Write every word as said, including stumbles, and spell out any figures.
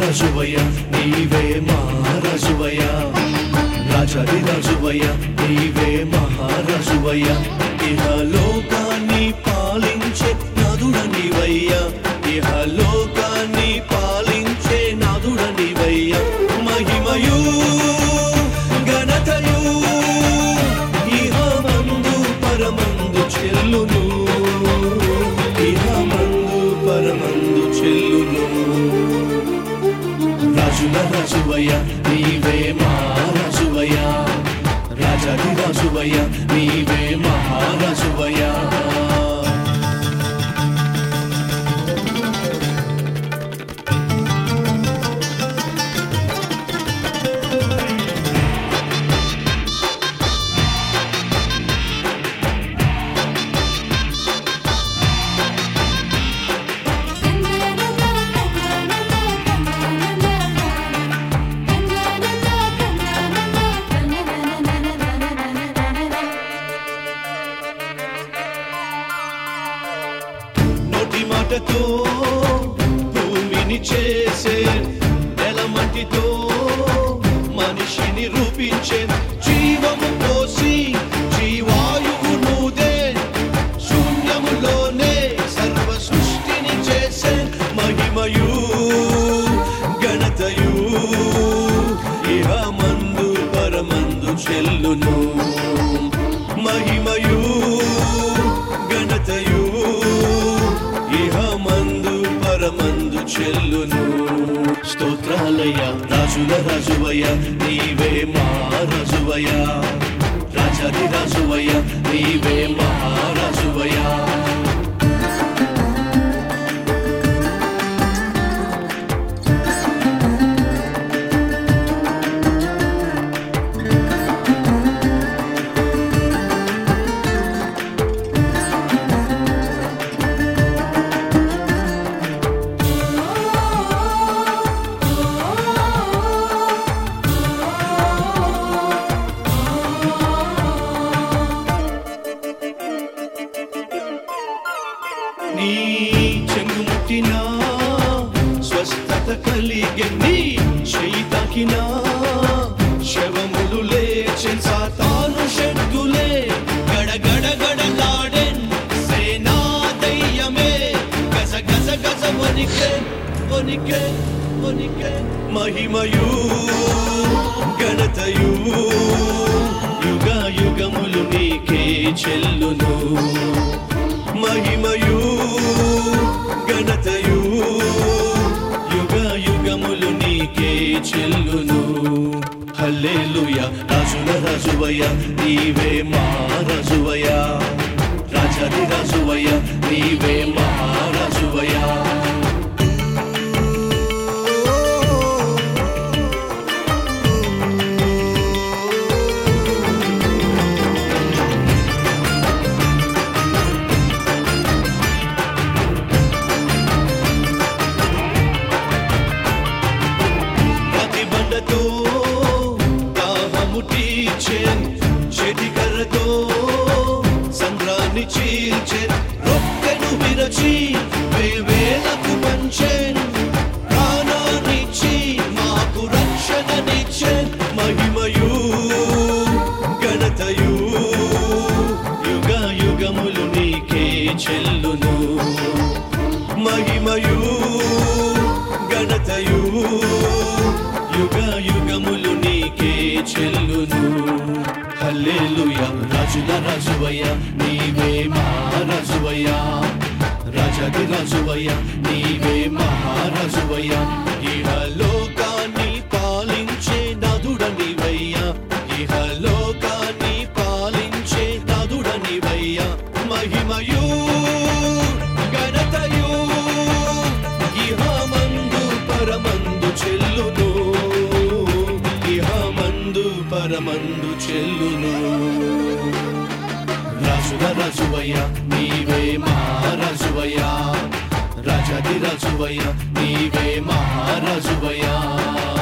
రాజువయ్య నీవే మహారాజువయ్య రాజాది రాజువయ్య నీవే మహారాజువయ్య ఇహలోకాన్ని పాలించే నాదుడ నీవయ్య ఇహలోకాన్ని పాలించే నాదుడ నీవయ్య మహిమయు ఘనతయు ఇహమందు పరమందు చెల్లును ఇహమందు పరమందు చెల్లును రాజుల రాజువయ్య నీవే మహారాజువయ్య రాజాది రాజువయ్య నీవే మహారాజువయ్య మాటతో భూమిని చేసే నెలమట్టితో మనిషిని రూపించే జీవము పోసి జీవాయువు నుదే శూన్యములోనే సర్వ సృష్టిని చేసే మహిమయు ఘనతయు ఇహమందు పరమందు చెల్లును మహిమయు ఘనతయు ఇహమందు పరమందు చెల్లును స్తోత్రాలయ రాజుల రాజువయ్య నీవే మహారాజువయ్య రాజాది రాజువయ్య నీవే మహారాజువయ్య నీ చెంగు ముట్టినా స్వస్థత కలిగే నీ చేయి తాకినా శవములు లేచె సాతాను శక్తులే గడగడ గడలాడెన్ సేనా దయ్యమే గజ గజ గజ వణికే వణికే వణికే మహిమయు ఘనతయు యుగ యుగములు నీకే చెల్లును మహిమయు ఘనతయు యుగ యుగములు నీకే చెల్లును హల్లెలూయా రాజుల రాజువయ్య నీవే మహారాజువయ్య రాజాది రాజువయ్య నీవే మహారాజువయ్య దాహము తీర్చెన్ చెదికరతో సంద్రాన్ని చీల్చెన్ రొట్టెను విరచి వేవేలకు పంచెన్ ప్రాణాన్నిచ్చి మాకు రక్షణనిచ్చెన్ మహిమయు ఘనతయు యుగ యుగములు నీకే చెల్లును మహిమయు ఘనతయు యుగ యుగములు నీకే చెల్లును హల్లెలూయా రాజుల రాజువయ్య నీవే మహారాజువయ్య రాజాది రాజువయ్య నీవే మహారాజువయ్య ఇహలోకాన్ని పాలించే నాదుడ నీవయ్య ఇహలోకాన్ని పాలించే నాదుడ నీవయ్య మహిమయు ఘనతయు ఇహమందు పరమందు చెల్లును ఇహమందు పరమందు చెల్లును రాజుల రాజువయ్య నీవే మహారాజువయ్య రాజాది రాజువయ్య నీవే మహారాజువయ్య